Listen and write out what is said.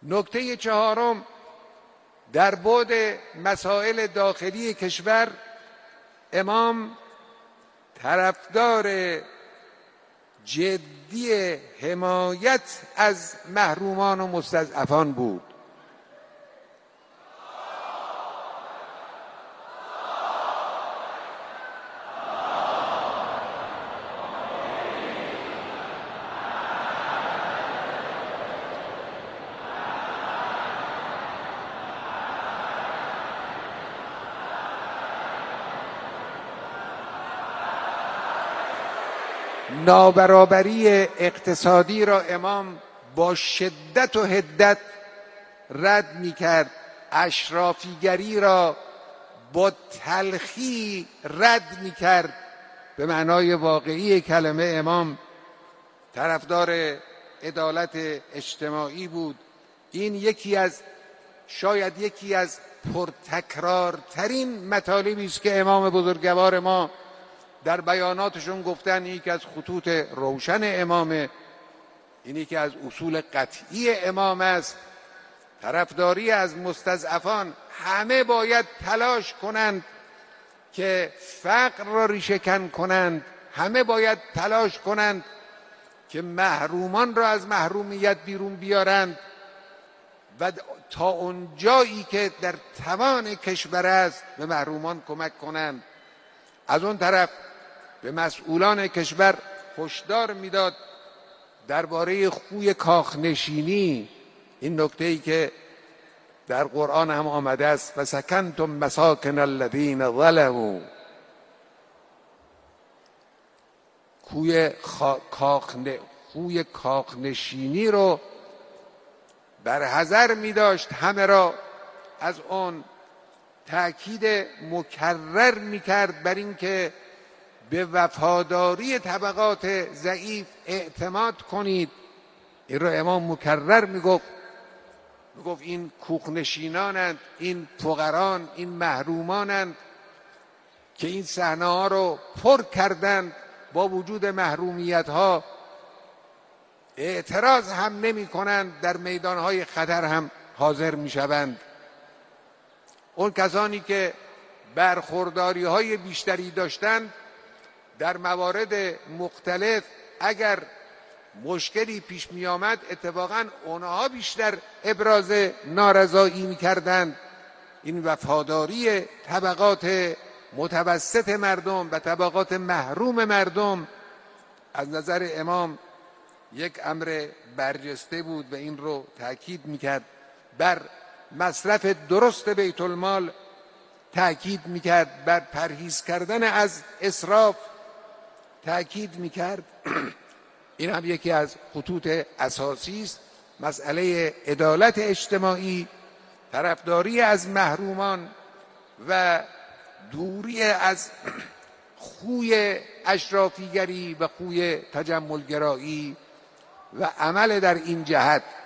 نکته چهارم، در بعد مسائل داخلی کشور امام طرفدار جدی حمایت از محرومان و مستضعفان بود. نابرابری اقتصادی را امام با شدت و حدت رد می‌کرد، اشرافیگری را با تلخی رد می‌کرد. به معنای واقعی کلمه امام طرفدار عدالت اجتماعی بود. این شاید یکی از پرتکرارترین مطالبی است که امام بزرگوار ما در بیاناتشون گفتن. یکی از خطوط روشن امامه، اینی که از اصول قطعی امام است. طرفداری از مستضعفان. همه باید تلاش کنند که فقر را ریشه‌کن کنند، همه باید تلاش کنند که محرومان را از محرومیت بیرون بیارند و تا اون جایی که در توان کشور است به محرومان کمک کنند. از اون طرف به مسئولان کشور هشدار میداد درباره خوی کاخنشینی. این نکته‌ای که در قرآن هم آمده است: و سکنتم مساکن الذین ظلموا. خوی کاخنشینی رو برحذر می داشت، همه را از اون تأکید مکرر می کرد بر این که به وفاداری طبقات ضعیف اعتماد کنید. این را امام مکرر می گفت این کوخنشینانند، این فقران، این محرومانند که این صحنه ها رو پر کردند. با وجود محرومیت ها اعتراض هم نمی کنند، در میدان های خطر هم حاضر می شوند. اون کسانی که برخورداری های بیشتری داشتند در موارد مختلف، اگر مشکلی پیش می آمد اتفاقا اونها بیشتر ابراز نارضایی می کردند. این وفاداری طبقات متوسط مردم و طبقات محروم مردم از نظر امام یک امر برجسته بود و این رو تأکید می کرد. بر مصرف درست بیت المال تأکید می کرد، بر پرهیز کردن از اسراف تأکید می کرد. این هم یکی از خطوط اساسی است. مسئله عدالت اجتماعی، طرفداری از محرومان و دوری از خوی اشرافیگری و خوی تجملگرایی و عمل در این جهت